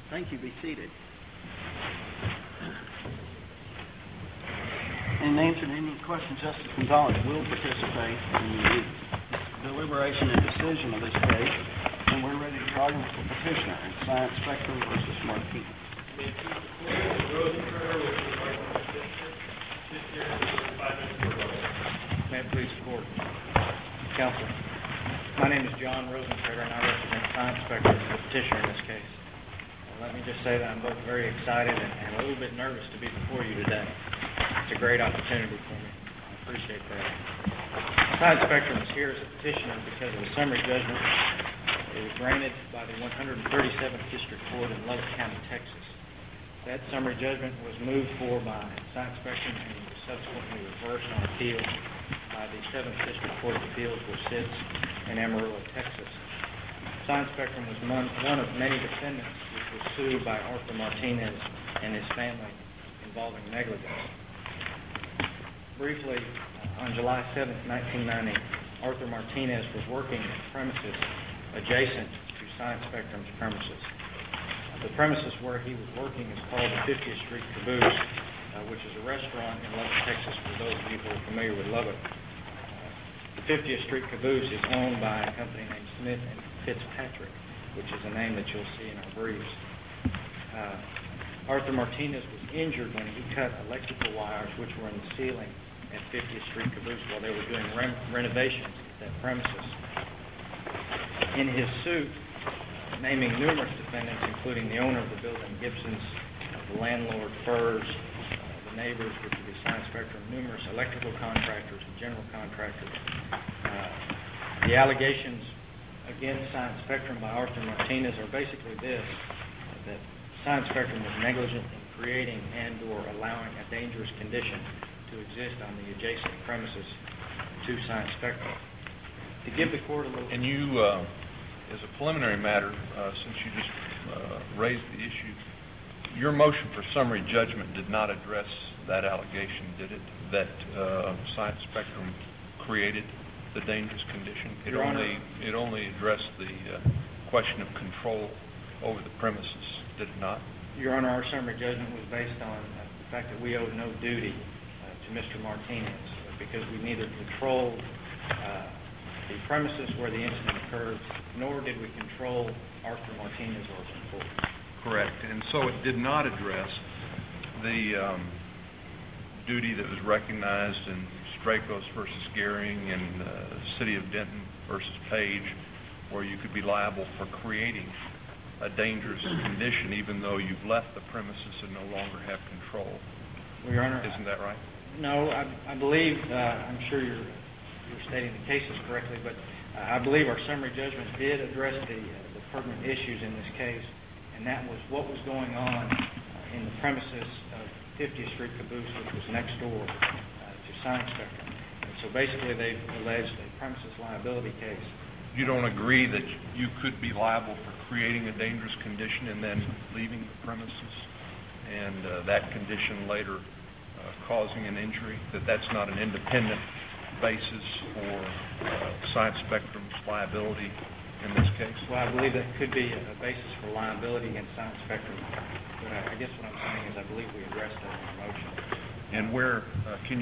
Thank you. Be seated. In answering any questions, Justice Gonzalez will participate in the deliberation and decision of this case, and we're ready to argue with the petitioner in Science Spectrum versus Martinez. May it please the Court. Counsel, my name is John Rosentrader, and I represent Science Spectrum, the petitioner in this case. Let me just say that I'm both very excited and a little bit nervous to be before you today. It's a great opportunity for me. I appreciate that. Science Spectrum is here as a petitioner because of a summary judgment. It was granted by the 137th District Court in Lubbock County, Texas. That summary judgment was moved for by Science Spectrum and was subsequently reversed on appeal by the 7th District Court of Appeals, which sits in Amarillo, Texas. Science Spectrum was one of many defendants which was sued by Arthur Martinez and his family involving negligence. Briefly, on July 7, 1990, Arthur Martinez was working at premises adjacent to Science Spectrum's premises. The premises where he was working is called the 50th Street Caboose, which is a restaurant in Lubbock, Texas, for those of you who are familiar with Lubbock. The 50th Street Caboose is owned by a company named Smith and Fitzpatrick, which is a name that you'll see in our briefs. Arthur Martinez was injured when he cut electrical wires which were in the ceiling at 50th Street Caboose while they were doing renovations at that premises. In his suit, naming numerous defendants, including the owner of the building, Gibson's, the landlord, Furs, the neighbors, which would be Science Spectrum, numerous electrical contractors and general contractors. The allegations against Science Spectrum by Arthur Martinez are basically this, that Science Spectrum was negligent in creating and or allowing a dangerous condition to exist on the adjacent premises to Science Spectrum. To give the Court a little... And you, as a preliminary matter, since you just raised the issue, your motion for summary judgment did not address that allegation, did it? That Science Spectrum created the dangerous condition? It only addressed the question of control over the premises, did it not? Your Honor, our summary judgment was based on the fact that we owed no duty to Mr. Martinez because we neither controlled the premises where the incident occurred, nor did we control Arthur Martinez or his employees. Correct. And so it did not address the duty that was recognized in Strakos versus Gehring and City of Denton versus Page, where you could be liable for creating a dangerous condition even though you've left the premises and no longer have control. Well, Your Honor, isn't that right? No, I believe, I'm sure you're stating the cases correctly, but I believe our summary judgment did address the pertinent issues in this case, and that was what was going on in the premises of 50th Street Caboose, which was next door to Science Spectrum. And so basically they've alleged a premises liability case. You don't agree that you could be liable for creating a dangerous condition and then leaving the premises and that condition later causing an injury, that that's not an independent basis for Science Spectrum's liability in this case? Well, I believe that could be a basis for liability against Science Spectrum, but I guess what I'm saying is I believe we addressed that in the motion. And where, can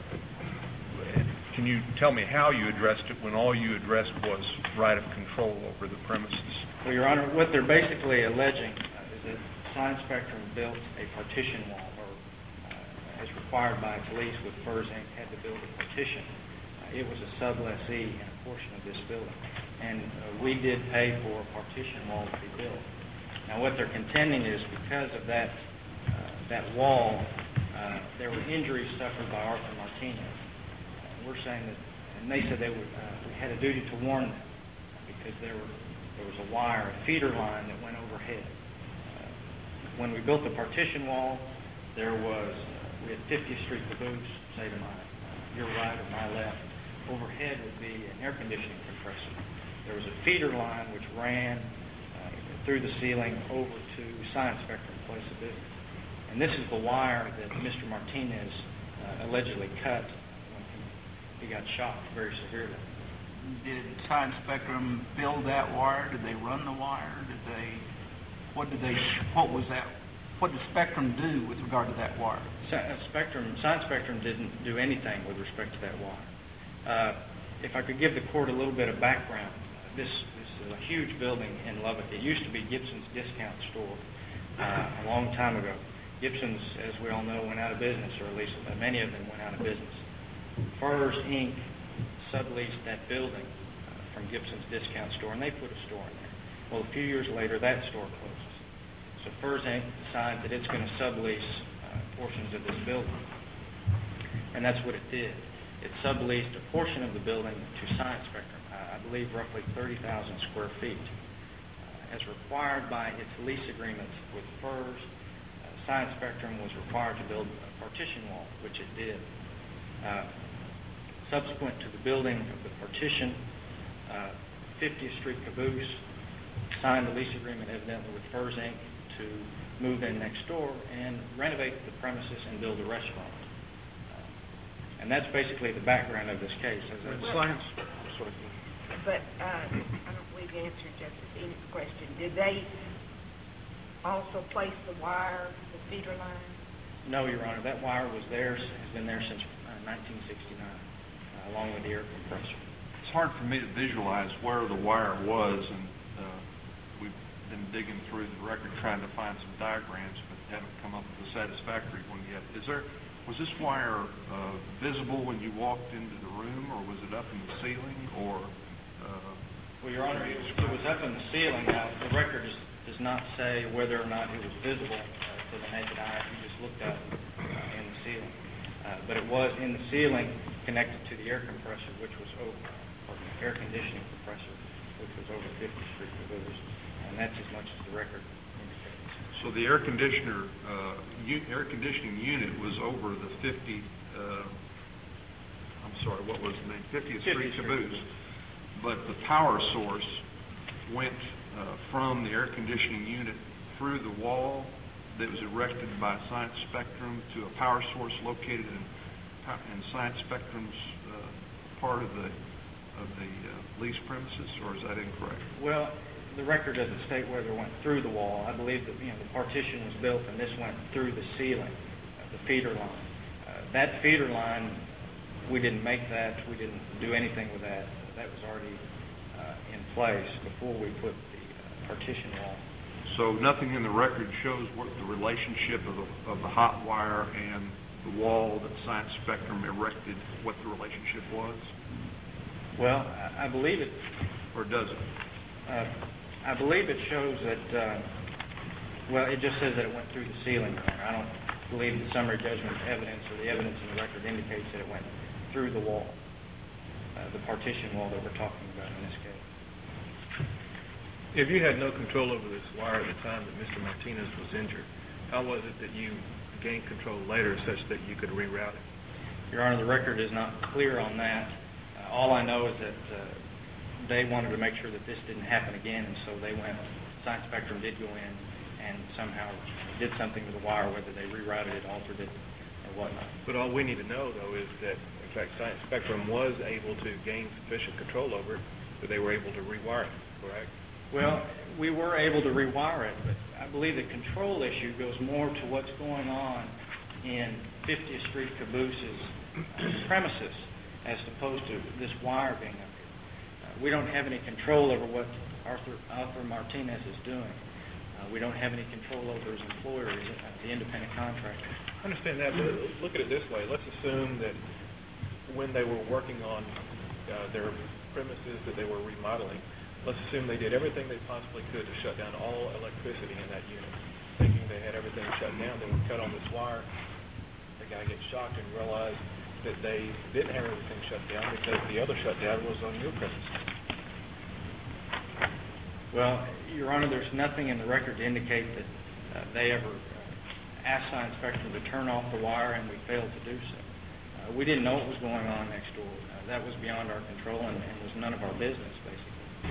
you tell me how you addressed it when all you addressed was right of control over the premises? Well, Your Honor, what they're basically alleging is that Science Spectrum built a partition wall, or as required by police with Furs Inc. had to build a partition. It was a sublessee in a portion of this building, and we did pay for a partition wall to be built. Now, what they're contending is because of that wall, there were injuries suffered by Arthur Martinez. We're saying that, and they said we had a duty to warn them because there was a wire, a feeder line that went overhead. When we built the partition wall, we had 50th Street Caboose, say to your right or my left. Overhead would be an air conditioning compressor. There was a feeder line which ran through the ceiling over to Science Spectrum place of business. And this is the wire that Mr. Martinez allegedly cut when he got shot very severely. Did Science Spectrum build that wire? Did they run the wire? Did they What did Spectrum do with regard to that wire? Science Spectrum didn't do anything with respect to that wire. If I could give the court a little bit of background, this is a huge building in Lubbock. It used to be Gibson's Discount Store a long time ago. Gibson's, as we all know, went out of business, or at least many of them went out of business. Furs Inc. subleased that building from Gibson's Discount Store, and they put a store in there. Well, a few years later, that store closes. So Furs Inc. decides that it's going to sublease portions of this building, and that's what it did. It subleased a portion of the building to Science Spectrum, I believe roughly 30,000 square feet. As required by its lease agreements with Furs, Science Spectrum was required to build a partition wall, which it did. Subsequent to the building of the partition, 50th Street Caboose signed a lease agreement evidently with Furs Inc. to move in next door and renovate the premises and build a restaurant. And that's basically the background of this case. But I don't believe you answered Justice Enid's question. Did they also place the wire, the feeder line? No, Your Honor. That wire was there, has been there since 1969, along with the air compressor. It's hard for me to visualize where the wire was, and we've been digging through the record trying to find some diagrams, but haven't come up with a satisfactory one yet. Was this wire visible when you walked into the room, or was it up in the ceiling, or? Well, Your Honor, it was up in the ceiling. Now, the record does not say whether or not it was visible to the naked eye if you just looked at it in the ceiling. But it was in the ceiling connected to the air compressor, which was air conditioning compressor, which was over 50th Street Caboose. And that's as much as the record indicates. So the air conditioning unit was over the 50th Street Caboose. But the power source went from the air conditioning unit through the wall that was erected by Science Spectrum to a power source located in Science Spectrum's part of the lease premises, or is that incorrect? Well, the record doesn't state whether it went through the wall. I believe that the partition was built and this went through the ceiling, the feeder line. That feeder line, we didn't make that. We didn't do anything with that. That was already in place before we put the partition wall. So nothing in the record shows what the relationship of the hot wire and the wall that Science Spectrum erected, what the relationship was? Well, I believe it. Or does it? I believe it shows that, it just says that it went through the ceiling. I don't believe the summary judgment evidence or the evidence in the record indicates that it went through the wall, the partition wall that we're talking about in this case. If you had no control over this wire at the time that Mr. Martinez was injured, how was it that you gained control later such that you could reroute it? Your Honor, the record is not clear on that. All I know is that they wanted to make sure that this didn't happen again, and so Science Spectrum did go in and somehow did something to the wire, whether they rerouted it, altered it, or whatnot. But all we need to know, though, is that, in fact, Science Spectrum was able to gain sufficient control over it, that they were able to rewire it, correct? Well, we were able to rewire it, but I believe the control issue goes more to what's going on in 50th Street Caboose's premises as opposed to this wire being up here. We don't have any control over what Arthur Martinez is doing. We don't have any control over his employer, the independent contractor. I understand that, but look at it this way. Let's assume that when they were working on their premises that they were remodeling, let's assume they did everything they possibly could to shut down all electricity in that unit, thinking they had everything shut down. They would cut on this wire. The guy gets shocked and realized that they didn't have everything shut down because the other shutdown was on your premises. Well, Your Honor, there's nothing in the record to indicate that they ever asked Science Spectrum to turn off the wire, and we failed to do so. We didn't know what was going on next door. That was beyond our control and was none of our business, basically.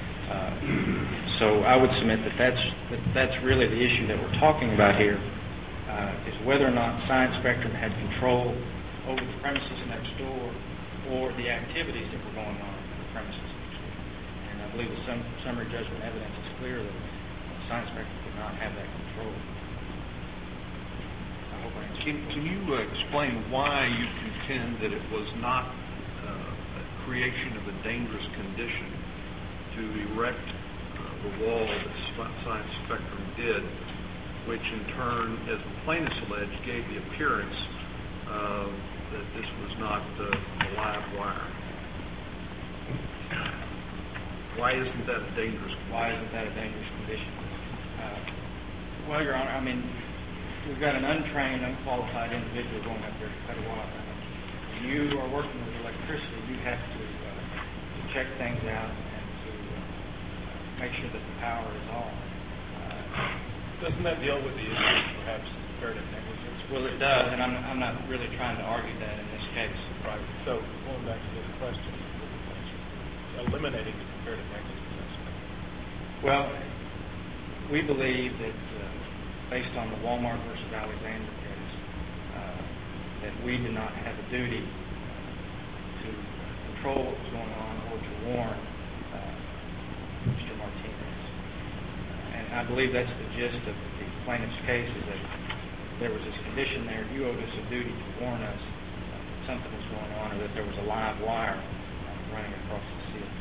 So I would submit that that's really the issue that we're talking about here, is whether or not Science Spectrum had control over the premises next door or the activities that were going on in the premises next door. And I believe the summary judgment evidence is clear that Science Spectrum did not not have that control. I hope I answered your Can question. you explain why you contend that it was not a creation of a dangerous condition to erect the wall that Science Spectrum did, which in turn, as the plaintiffs alleged, gave the appearance that this was not a live wire? Why isn't that a dangerous condition? Why isn't that a dangerous condition? Well, Your Honor, I mean, we've got an untrained, unqualified individual going up there to cut a wire. When you are working with electricity, you have to check things out and to make sure that the power is on. Doesn't that deal with the issue of perhaps comparative negligence? Well, it does, and I'm not really trying to argue that in this case. Right. So going back to this question, eliminating the comparative negligence aspect. Well, we believe that based on the Walmart versus Alexander case, that we did not have a duty to control what was going on or to warn Mr. Martinez. And I believe that's the gist of the plaintiff's case, is that there was this condition there. You owed us a duty to warn us that something was going on, or that there was a live wire running across the ceiling.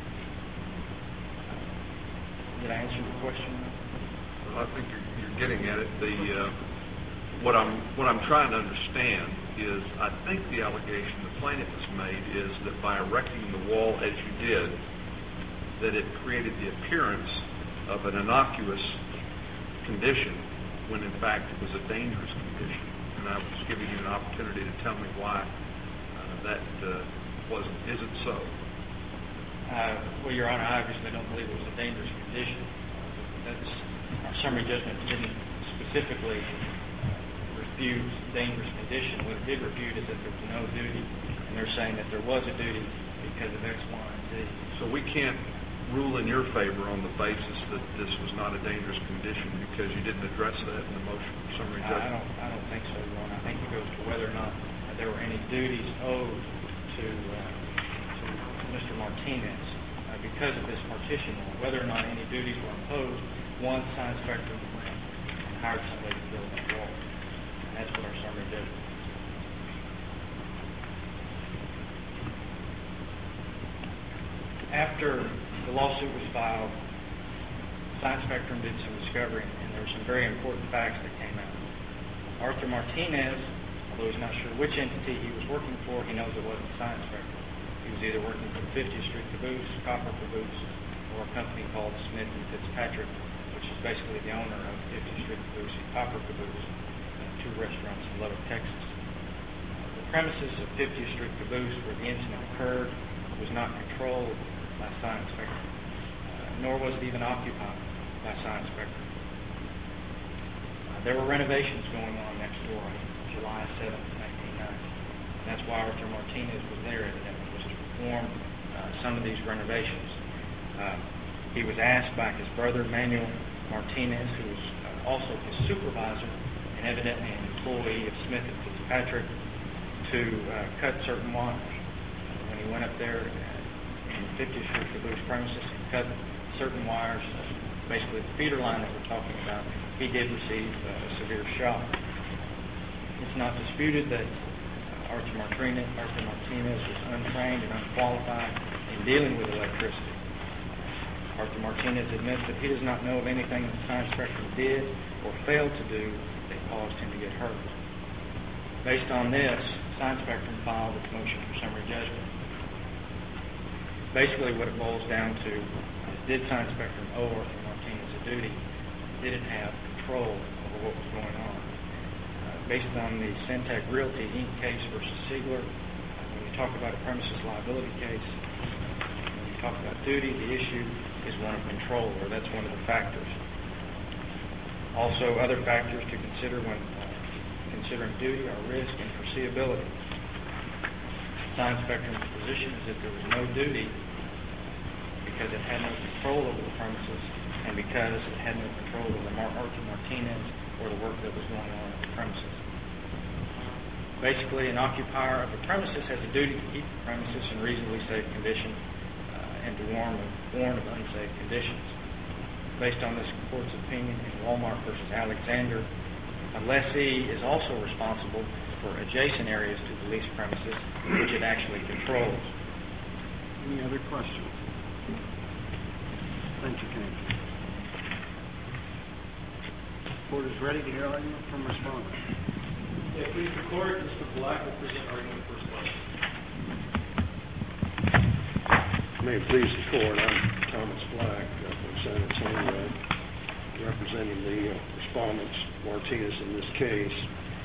Did I answer your question? Well, I think you're getting at it. What I'm trying to understand is, I think the allegation the plaintiff has made is that by erecting the wall as you did, that it created the appearance of an innocuous condition, when in fact it was a dangerous condition. And I was giving you an opportunity to tell me why that isn't so. Well, Your Honor, I obviously don't believe it was a dangerous condition. Our summary judgment didn't specifically refute dangerous condition. What it did refute is that there was no duty, and they're saying that there was a duty because of X, Y, and Z. So we can't rule in your favor on the basis that this was not a dangerous condition because you didn't address that in the motion for summary judgment? I don't think so, Your Honor. I think it goes to whether or not there were any duties owed to Mr. Martinez because of this partition wall. Whether or not any duties were imposed once Science Spectrum went and hired somebody to build that wall. And that's what our summary judgment is. After the lawsuit was filed, Science Spectrum did some discovery, and there were some very important facts that came out. Arthur Martinez, although he's not sure which entity he was working for, he knows it wasn't Science Spectrum. He was either working for 50th Street Caboose, Copper Caboose, or a company called Smith & Fitzpatrick, which is basically the owner of 50th Street Caboose and Copper Caboose, two restaurants in Lubbock, Texas. The premises of 50th Street Caboose, where the incident occurred, was not controlled by Science Spectrum, nor was it even occupied by Science Spectrum. There were renovations going on next door on July 7, 1990. And that's why Arthur Martinez was there, evidently, was to perform some of these renovations. He was asked by his brother, Manuel Martinez, who was also his supervisor and evidently an employee of Smith & Fitzpatrick, to cut certain wires. When he went up there in 50th Street Caboose premises and cut certain wires, basically the feeder line that we're talking about, he did receive a severe shock. It's not disputed that Arthur Martinez was untrained and unqualified in dealing with electricity. Arthur Martinez admits that he does not know of anything that Science Spectrum did or failed to do that caused him to get hurt. Based on this, Science Spectrum filed its motion for summary judgment. Basically what it boils down to is, did Science Spectrum owe Arthur Martinez a duty? Did it have control over what was going on? Based on the Centec Realty Inc. case versus Siegler, when you talk about a premises liability case, when you talk about duty, the issue is one of control, or that's one of the factors. Also, other factors to consider when considering duty are risk and foreseeability. Science Spectrum's position is that there was no duty because it had no control over the premises and because it had no control over Arthur Martinez or the work that was going on at the premises. Basically, an occupier of a premises has a duty to keep the premises in reasonably safe condition and to warn of unsafe conditions. based on this court's opinion in Walmart versus Alexander, a lessee is also responsible for adjacent areas to the leased premises which it actually controls. Any other questions? Thank you, counsel. Court is ready to hear argument from respondent. Yeah, please, the court, Mr. Black will present argument first question. May it please the court, I'm Thomas Black from San Antonio, representing the respondents Martinez in this case.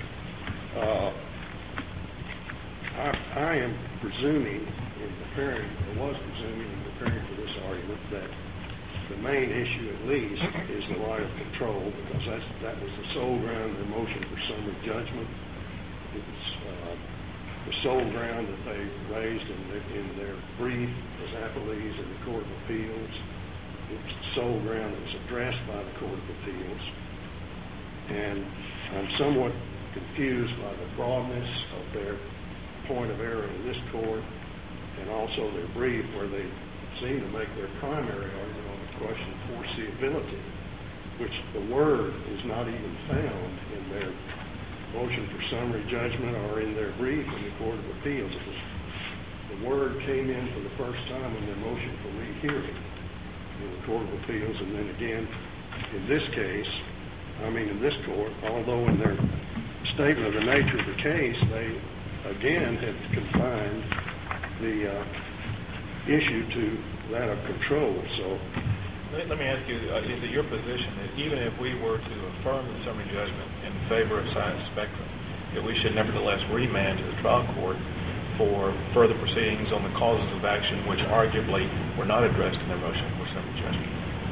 I am presuming in preparing, or was presuming in preparing for this argument, that the main issue at least is the right of control, because that was the sole ground of their motion for summary judgment. It was the sole ground that they raised in their brief as appellees in the Court of Appeals. It was the sole ground that was addressed by the Court of Appeals. And I'm somewhat confused by the broadness of their point of error in this court, and also their brief, where they seem to make their primary argument on the question of foreseeability, which the word is not even found in their motion for summary judgment or in their brief in the Court of Appeals. The word came in for the first time in their motion for rehearing in the Court of Appeals, and then again in this case, in this court, although in their statement of the nature of the case, they again have confined the issue to that of control. So let me ask you, is it your position that even if we were to affirm the summary judgment in favor of Science Spectrum, that we should nevertheless remand to the trial court for further proceedings on the causes of action which arguably were not addressed in their motion for summary judgment?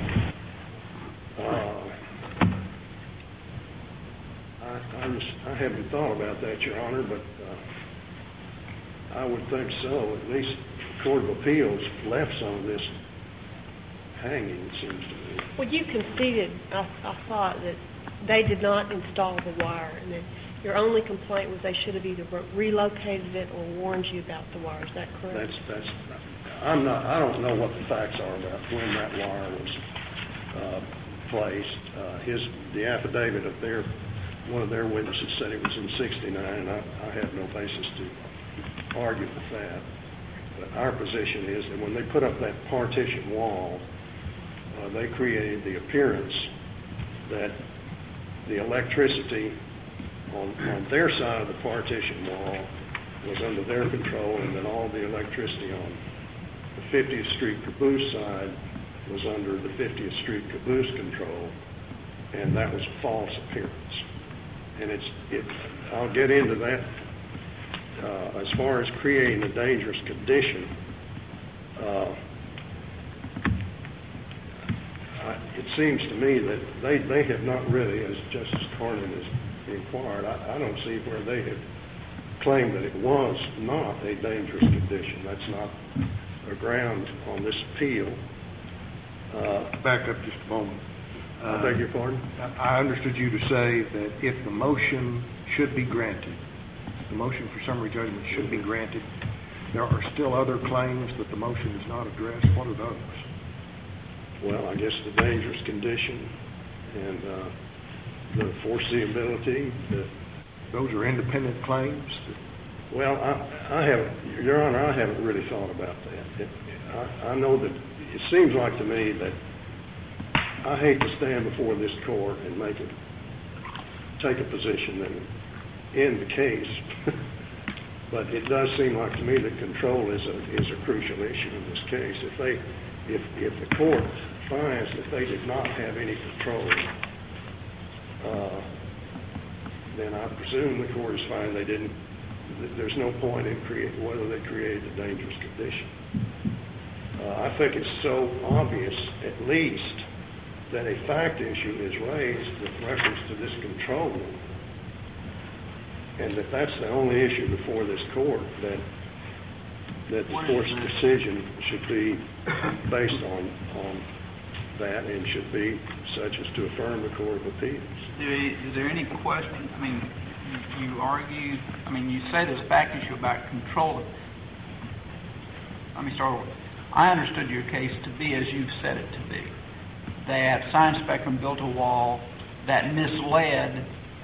I haven't thought about that, Your Honor, but I would think so. At least the Court of Appeals left some of this hanging, it seems to me. Well, you conceded, I thought, that they did not install the wire, and that your only complaint was they should have either relocated it or warned you about the wire. Is that correct? I don't know what the facts are about when that wire was placed. The affidavit of one of their witnesses said it was in '69, and I have no basis to argue with that. But our position is that when they put up that partition wall, they created the appearance that the electricity on their side of the partition wall was under their control, and that all the electricity on the 50th Street Caboose side was under the 50th Street Caboose control, and that was a false appearance. And I'll get into that. As far as creating a dangerous condition, it seems to me that they have not really, as Justice Cornyn has inquired, I don't see where they have claimed that it was not a dangerous condition. That's not a ground on this appeal. Back up just a moment. I beg your pardon? I understood you to say that if the motion should be granted, the motion for summary judgment should be granted, there are still other claims that the motion is not addressed. What are those? Well, I guess the dangerous condition and the foreseeability. Those are independent claims? Well, I haven't, Your Honor, I haven't really thought about that. I know that it seems like to me that I hate to stand before this court and take a position that in the case, but it does seem like to me that control is a crucial issue in this case. If the court finds that they did not have any control, then I presume the court is fine. There's no point in whether they created a dangerous condition. I think it's so obvious, at least, that a fact issue is raised with reference to this control, and that's the only issue before this court, that the court's decision should be based on that and should be such as to affirm the Court of Appeals. Is there any question? You argue, you say this fact issue about control. Let me start over. I understood your case to be as you've said it to be. that Science Spectrum built a wall that misled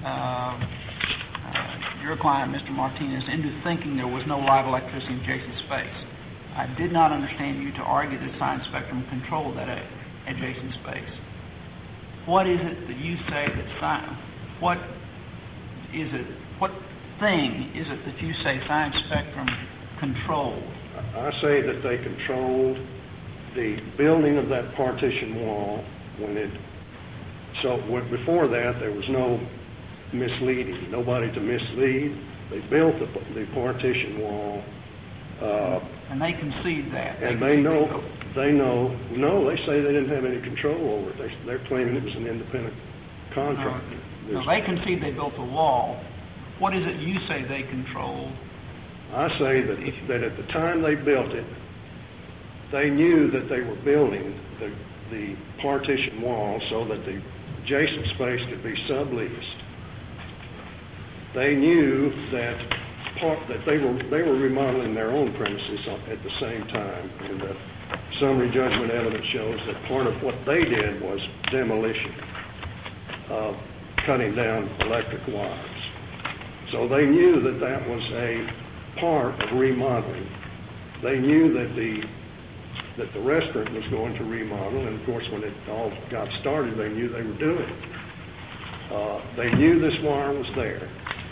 your client, Mr. Martinez, into thinking there was no live electricity in adjacent space. I did not understand you to argue that Science Spectrum controlled that adjacent space. What is it that you say that what thing is it that you say Science Spectrum controlled? I say that they controlled the building of that partition wall before that there was no misleading, nobody to mislead. They built the partition wall. And they concede that. And they say they didn't have any control over it. They're claiming it was an independent contractor. No, they concede they built the wall. What is it you say they controlled? I say that at the time they built it, they knew that they were building the partition wall so that the adjacent space could be subleased. They knew that they were remodeling their own premises at the same time, and the summary judgment evidence shows that part of what they did was demolition, cutting down electric wires. So they knew that that was a part of remodeling. They knew that the restaurant was going to remodel, and of course when it all got started, they knew they were doing it. They knew this wire was there.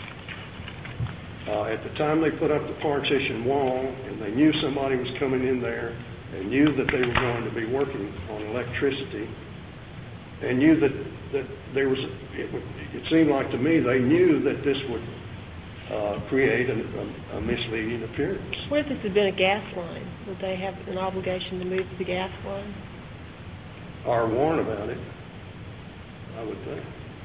At the time they put up the partition wall, and they knew somebody was coming in there, and knew that they were going to be working on electricity, and knew that there was, it seemed like to me, they knew that this would create a misleading appearance. What if this had been a gas line? Would they have an obligation to move the gas line? Or warn about it, I would think.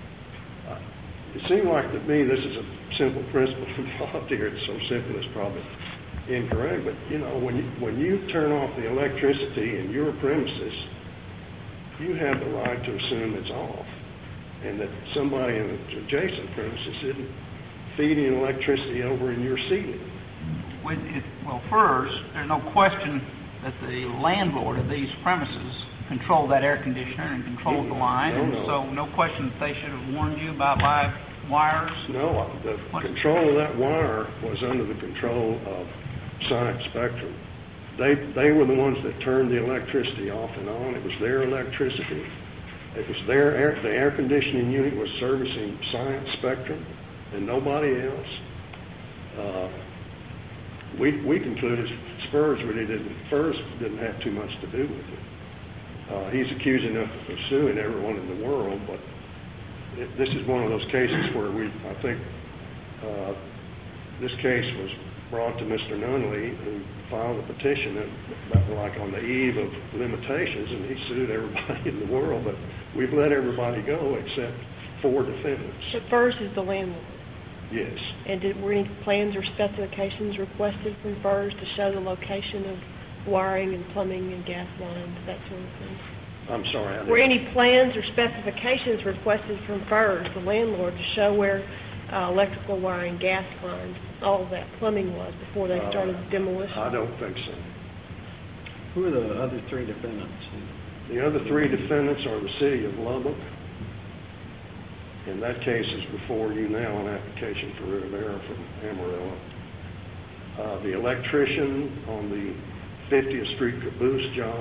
It seemed like to me this is a simple principle involved here. It's so simple it's probably incorrect. But, you know, when you turn off the electricity in your premises, you have the right to assume it's off, and that somebody in the adjacent premises isn't feeding electricity over in your ceiling. Well, first, there's no question that the landlord of these premises controlled that air conditioner and controlled the line, so no question that they should have warned you about live wires? No, the control of that wire was under the control of Science Spectrum. They were the ones that turned the electricity off and on. It was their electricity. It was the air conditioning unit was servicing Science Spectrum and nobody else. We concluded Spurs didn't have too much to do with it. He's accusing us of suing everyone in the world, but this is one of those cases where I think this case was brought to Mr. Nunley, who filed a petition like on the eve of limitations, and he sued everybody in the world, but we've let everybody go except 4 defendants. But FERS is the landlord. Yes. And were any plans or specifications requested from FERS to show the location of wiring and plumbing and gas lines, that sort of thing? I'm sorry. Were any plans or specifications requested from FERS, the landlord, to show where electrical wiring, gas lines, all of that plumbing was before they started demolition? I don't think so. Who are the other 3 defendants? The other 3 defendants are the city of Lubbock. And that case is before you now, an application for Rivera from Amarillo. The electrician on the 50th Street caboose job,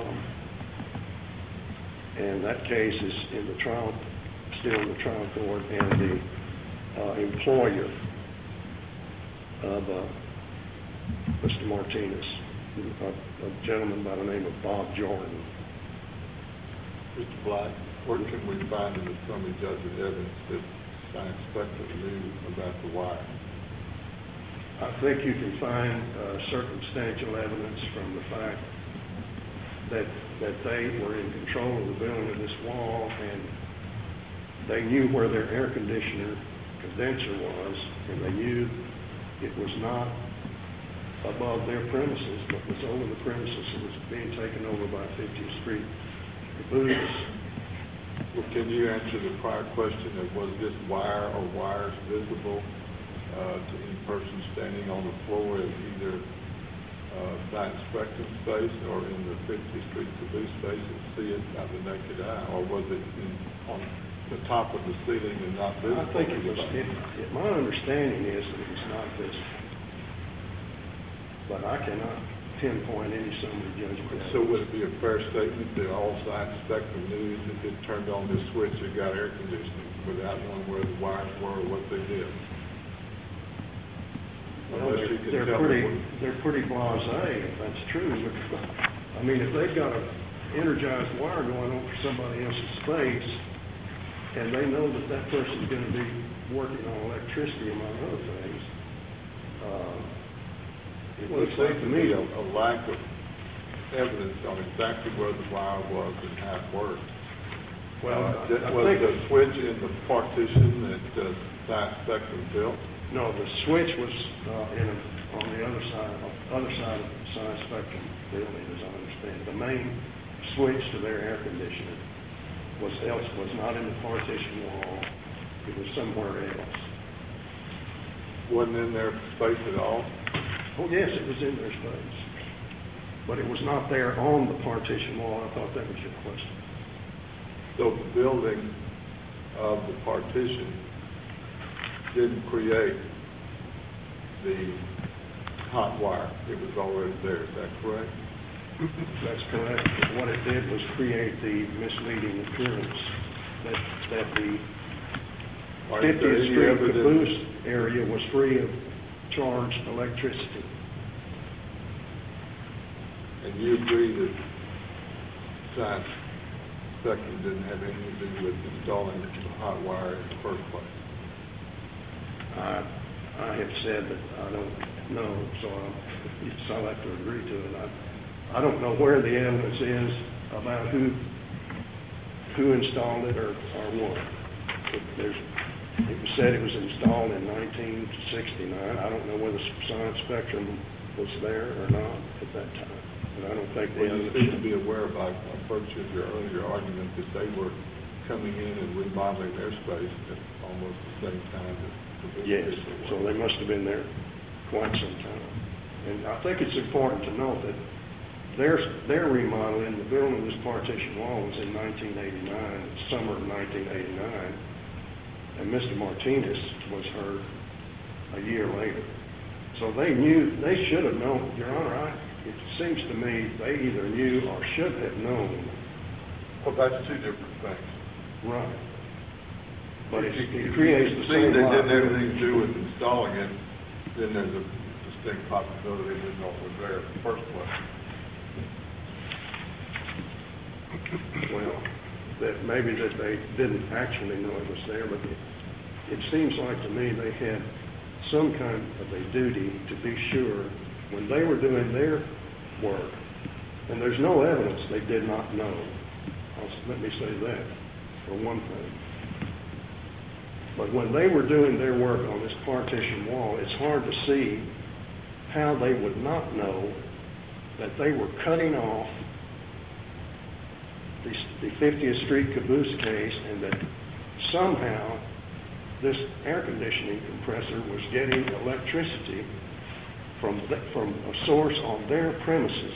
and that case is in the trial, still in the trial court, and the employer of Mr. Martinez, a gentleman by the name of Bob Jordan. Mr. Black, where can we find in the summary judgment evidence that Science Spectrum knew about the wire? I think you can find circumstantial evidence from the fact that they were in control of the building of this wall, and they knew where their air conditioner condenser was, and they knew it was not above their premises, but was over the premises. It was being taken over by 50th Street caboose. Well, can you answer the prior question of was this wire or wires visible to any person standing on the floor of either Science Spectrum space or in the 50th Street caboose space and see it by the naked eye, or was it on the top of the ceiling and not visible? I think it was, my understanding is that it was not visible. But I cannot pinpoint any summary judgment. So would it be a fair statement that all Science Spectrum knew that it turned on this switch that got air conditioning without knowing where the wires were or what they did? Well, they're pretty blasé, if that's true. But, I mean, if they've got an energized wire going over somebody else's space, and they know that that person's going to be working on electricity, among other things, it Well, it looks like seems to to me be a lack of evidence on exactly where the wire was and how it worked. Well, was the switch in the partition that Science Spectrum built? No, the switch was on the other side of the Science Spectrum building, as I understand it. The main switch to their air conditioner was not in the partition wall. It was somewhere else. Wasn't in their space at all? Oh, yes, it was in their space. But it was not there on the partition wall. I thought that was your question. So the building of the partition didn't create the hot wire. It was already there. Is that correct? That's correct. What it did was create the misleading appearance that the 50th Street caboose area was free of charged electricity. And you agree that Science Spectrum didn't have anything to do with installing the hot wire in the first place? I have said that I don't know, so I'll have to agree to it. I don't know where the evidence is about who installed it or what. It was said it was installed in 1969. I don't know whether Science Spectrum was there or not at that time. But I don't think the evidence... evidence... You seem to be aware by virtue of your earlier argument that they were coming in and remodeling their space at almost the same time that... Yes, so they must have been there quite some time. And I think it's important to note that their remodeling, the building of this partition wall was in 1989, summer of 1989, and Mr. Martinez was heard a year later. So they should have known. Your Honor, it seems to me they either knew or should have known. Well, that's two different things. Right. But it creates the same... They didn't have anything to do with installing it, then there's a distinct possibility they didn't know it was there in the first place. Well, that maybe that they didn't actually know it was there, but it seems like to me they had some kind of a duty to be sure when they were doing their work, and there's no evidence they did not know. Let me say that, for one thing. But when they were doing their work on this partition wall, it's hard to see how they would not know that they were cutting off the 50th Street caboose case, and that somehow this air conditioning compressor was getting electricity from a source on their premises.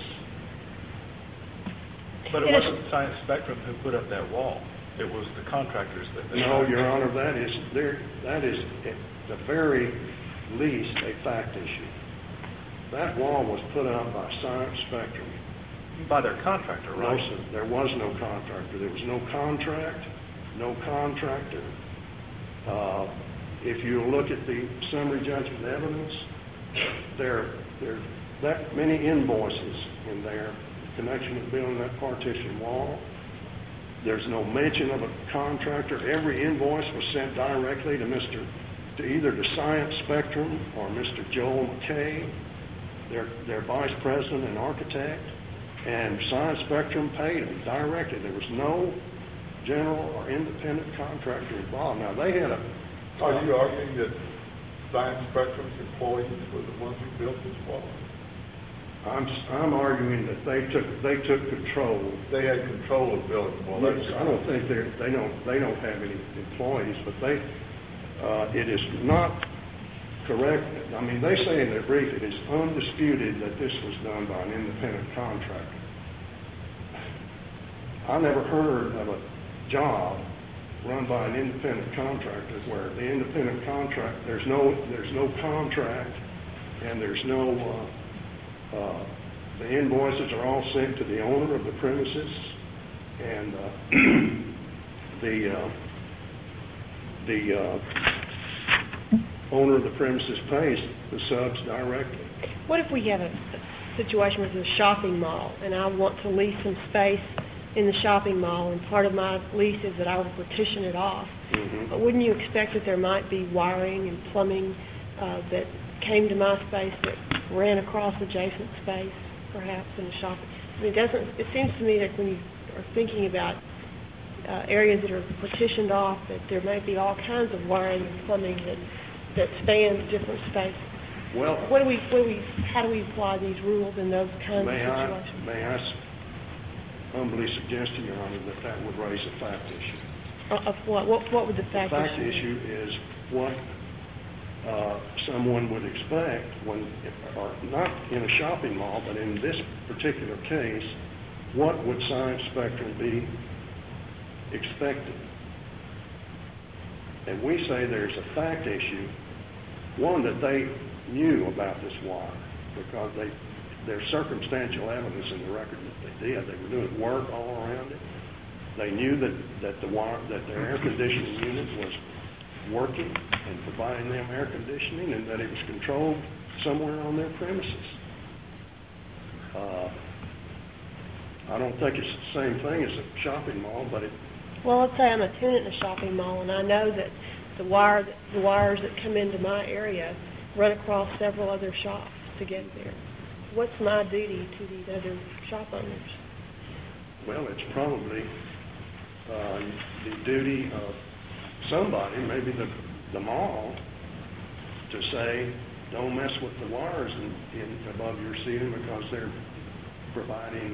But it wasn't Science Spectrum who put up that wall. It was the contractors that... No, Your Honor, that is at the very least a fact issue. That wall was put up by Science Spectrum. By their contractor, right? No, sir. There was no contractor. There was no contract, no contractor. If you look at the summary judgment evidence, there are that many invoices in there in connection with building that partition wall. There's no mention of a contractor. Every invoice was sent directly to either to Science Spectrum or Mr. Joel McKay, their vice president and architect, and Science Spectrum paid them directly. There was no general or independent contractor involved. Now, they had a... Are you arguing that Science Spectrum's employees were the ones who built this wall? I'm arguing that they took control. They had control of building the wall. Yes, I don't think they don't have any employees, but it is not correct, I mean, they say in their brief it is undisputed that this was done by an independent contractor. I never heard of a job run by an independent contractor where the independent contract, there's no contract, and there's no, the invoices are all sent to the owner of the premises, and the owner of the premises pays the subs directly. What if we have a situation with a shopping mall, and I want to lease some space in the shopping mall, and part of my lease is that I will partition it off? Mm-hmm. But wouldn't you expect that there might be wiring and plumbing that came to my space that ran across adjacent space, perhaps in a shopping? I mean, it seems to me that when you are thinking about areas that are partitioned off, that there may be all kinds of wiring and plumbing that spans different spaces. Well, how do we apply these rules in those kinds of situations? May I humbly suggest to Your Honor that would raise a fact issue. Of what? What would the fact issue be? The fact issue is what someone would expect when, or not in a shopping mall, but in this particular case, what would Science Spectrum be expected? And we say there's a fact issue, one, that they knew about this wire, because there's circumstantial evidence in the record that they did. They were doing work all around it. They knew that the air conditioning unit was working and providing them air conditioning, and that it was controlled somewhere on their premises. I don't think it's the same thing as a shopping mall, but it... Well, let's say I'm a tenant in a shopping mall, and I know that the wires that come into my area run across several other shops to get there. What's my duty to these other shop owners? Well, it's probably the duty of somebody, maybe the mall, to say, don't mess with the wires in above your ceiling because they're providing...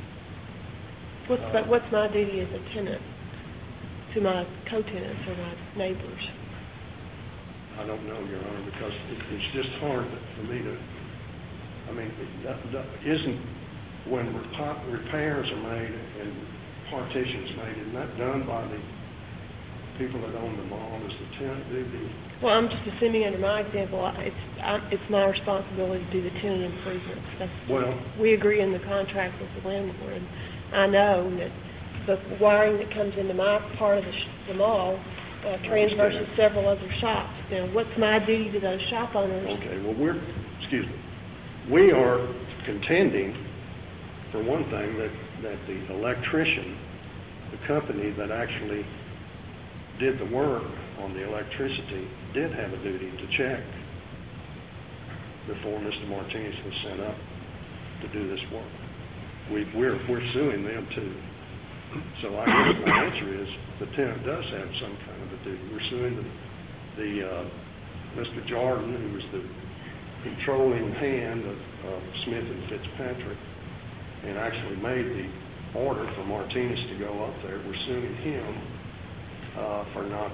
What's my duty as a tenant to my co-tenants or my neighbors? I don't know, Your Honor, because it's just hard for me to... I mean, isn't when repairs are made and partitions made, isn't that done by the people that own the mall? Does the tenant do the... Well, I'm just assuming under my example, it's my responsibility to do the tenant improvements. We agree in the contract with the landlord, and I know that the wiring that comes into my part of the mall transverses several other shops. Now, what's my duty to those shop owners? Okay, well, we are contending, for one thing, that the electrician, the company that actually did the work on the electricity, did have a duty to check before Mr. Martinez was sent up to do this work. We're suing them too. So I guess my answer is the tenant does have some kind of a duty. We're suing the Mr. Jordan, who was the controlling hand of Smith and Fitzpatrick, and actually made the order for Martinez to go up there. We're suing him for not,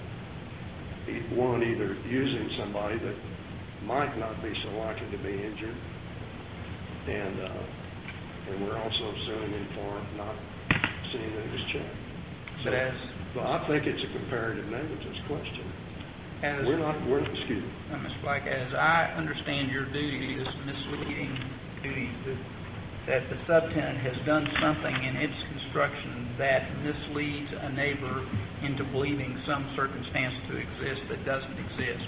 either using somebody that might not be so likely to be injured, and we're also suing him for not seeing that it was checked. So I think it's a comparative negligence question. Excuse me. Mr. Black, as I understand your duty, this misleading duty, that the subtenant has done something in its construction that misleads a neighbor into believing some circumstance to exist that doesn't exist.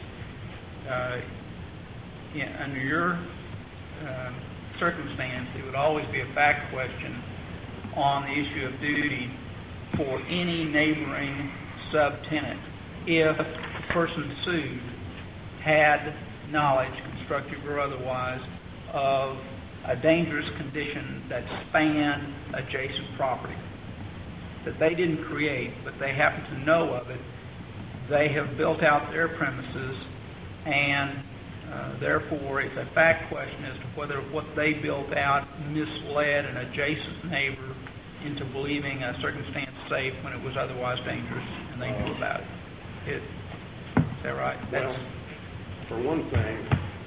Under your circumstance, it would always be a fact question on the issue of duty for any neighboring subtenant if the person sued had knowledge, constructive or otherwise, of a dangerous condition that spanned adjacent property that they didn't create, but they happen to know of it. They have built out their premises, and therefore it's a fact question as to whether what they built out misled an adjacent neighbor into believing a circumstance safe when it was otherwise dangerous, and they knew about it. Is that right? for one thing,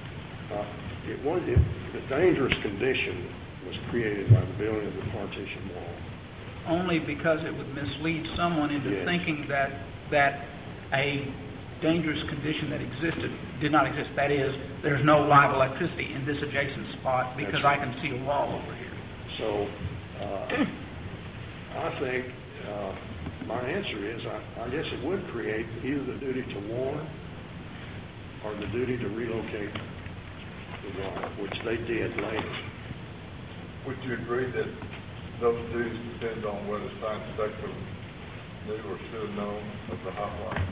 the dangerous condition was created by the building of the partition wall. Only because it would mislead someone into Yes. thinking that a dangerous condition that did not exist. That is, there's no live electricity in this adjacent spot because That's right. I can see a wall over here. So, I think my answer is I guess it would create either the duty to warn or the duty to relocate the wall, which they did later. Would you agree that those duties depend on whether Science Spectrum knew or should have known of the hot wire?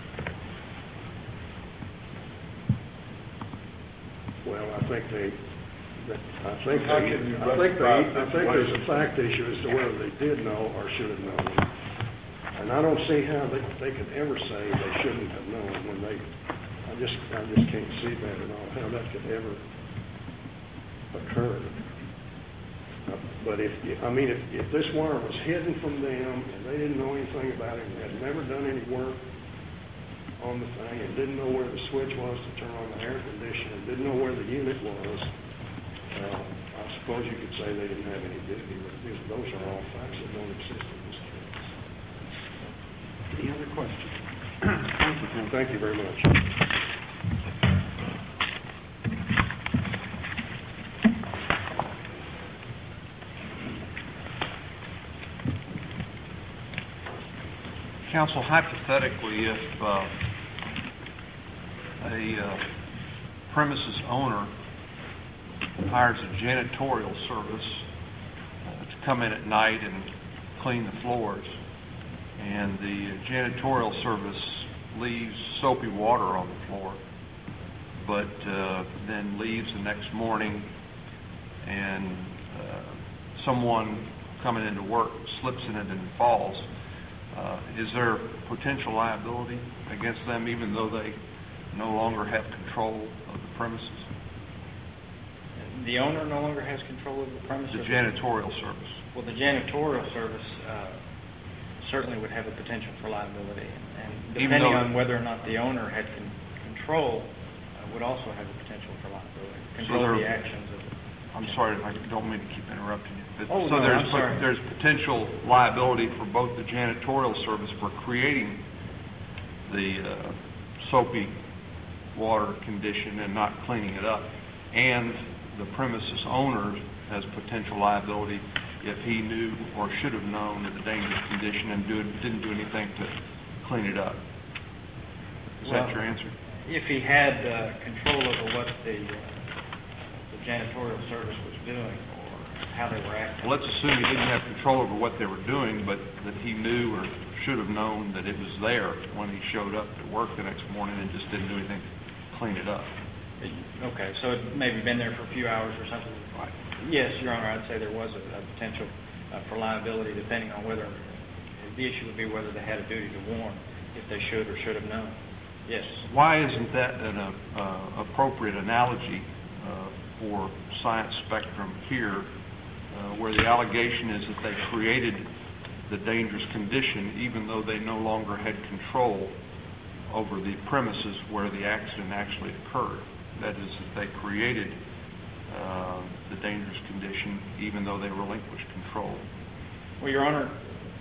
Well, I think there's a fact issue as to whether they did know or should have known. And I don't see how they could ever say they shouldn't have known when I just can't see that at all, how that could ever occur. But if this wire was hidden from them and they didn't know anything about it and had never done any work on the thing and didn't know where the switch was to turn on the air conditioner and didn't know where the unit was, I suppose you could say they didn't have any duty, but those are all facts that don't exist in this case. Any other questions? Thank you, Tim. Thank you very much. Counsel, hypothetically, if a premises owner hires a janitorial service to come in at night and clean the floors, and the janitorial service leaves soapy water on the floor, but then leaves the next morning, and someone coming into work slips in it and falls, is there potential liability against them even though they no longer have control of the premises? The owner no longer has control of the premises? The janitorial service. Well, the janitorial service certainly would have a potential for liability. And depending on whether or not the owner had control, would also have a potential for liability. Control the actions of it. I'm sorry, I don't mean to keep interrupting you. There's potential liability for both the janitorial service for creating the soapy water condition and not cleaning it up, and the premises owner has potential liability if he knew or should have known of the dangerous condition and didn't do anything to clean it up. Is that your answer? If he had control over what the janitorial service was doing or how they were acting. Well, let's assume he didn't have control over what they were doing, but that he knew or should have known that it was there when he showed up at work the next morning and just didn't do anything to clean it up. Okay, so it maybe been there for a few hours or something. Right. Yes, Your Honor, I'd say there was a potential for liability depending on whether, the issue would be whether they had a duty to warn if they should or should have known. Yes. Why isn't that an appropriate analogy for Science Spectrum here, where the allegation is that they created the dangerous condition even though they no longer had control over the premises where the accident actually occurred? That is, that they created the dangerous condition even though they relinquished control. Well, Your Honor,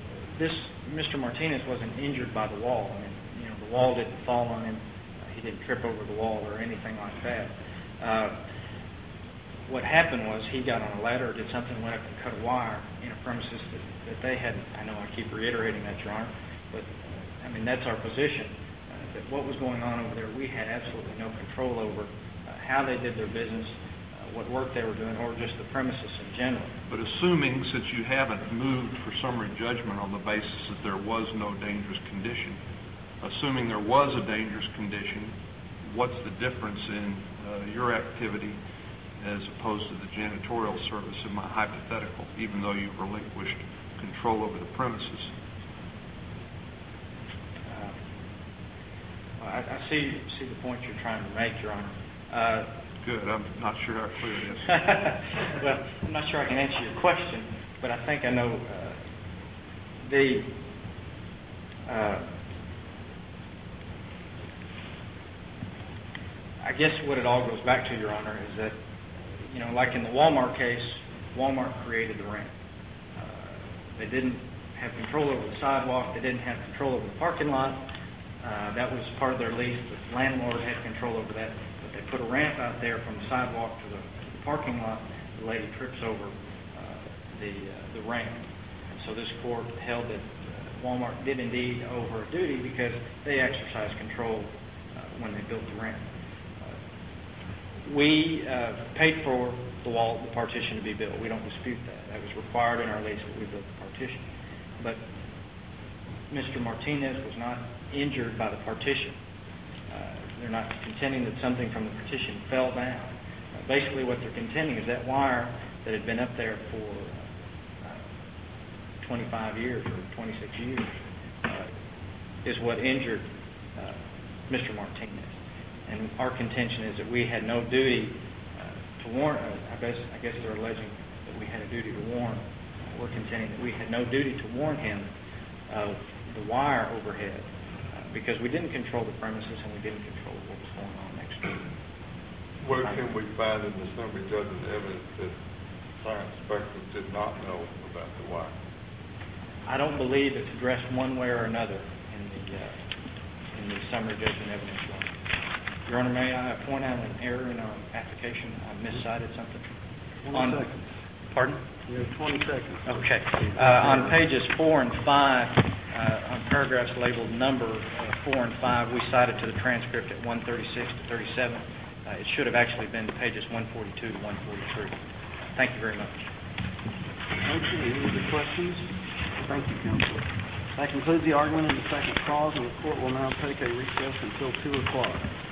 Mr. Martinez wasn't injured by the wall. I mean, the wall didn't fall on him. He didn't trip over the wall or anything like that. What happened was he got on a ladder, did something, went up and cut a wire in a premises that they hadn't. I know I keep reiterating that, Your Honor, but I mean, that's our position. That what was going on over there, we had absolutely no control over how they did their business, what work they were doing, or just the premises in general. But assuming, since you haven't moved for summary judgment on the basis that there was no dangerous condition, assuming there was a dangerous condition, what's the difference in your activity as opposed to the janitorial service in my hypothetical, even though you've relinquished control over the premises? I see the point you're trying to make, Your Honor. Good. I'm not sure how clear it is. Well, I'm not sure I can answer your question, but I think I know I guess what it all goes back to, Your Honor, is that, like in the Walmart case, Walmart created the ramp. They didn't have control over the sidewalk. They didn't have control over the parking lot. That was part of their lease. The landlord had control over that. But they put a ramp out there from the sidewalk to the parking lot. The lady trips over the ramp. So this court held that Walmart did indeed owe her a duty because they exercised control when they built the ramp. We paid for the partition to be built. We don't dispute that. That was required in our lease that we built the partition. But Mr. Martinez was not injured by the partition. They're not contending that something from the partition fell down. Basically what they're contending is that wire that had been up there for 25 years or 26 years is what injured Mr. Martinez. And our contention is that we had no duty to warn. I guess they're alleging that we had a duty to warn. We're contending that we had no duty to warn him of the wire overhead because we didn't control the premises and we didn't control what was going on next door. Where can we find in the summary judgment evidence that Science Spectrum did not know about the wire? I don't believe it's addressed one way or another in the summary judgment evidence. Your Honor, may I point out an error in our application? I miscited something. 20 seconds. Pardon? You have 20 seconds. Okay. On pages 4 and 5, on paragraphs labeled number 4 and 5, we cited to the transcript at 136 to 37. It should have actually been pages 142 to 143. Thank you very much. Okay, any other questions? Thank you, Counselor. That concludes the argument in the second clause, and the court will now take a recess until 2 o'clock.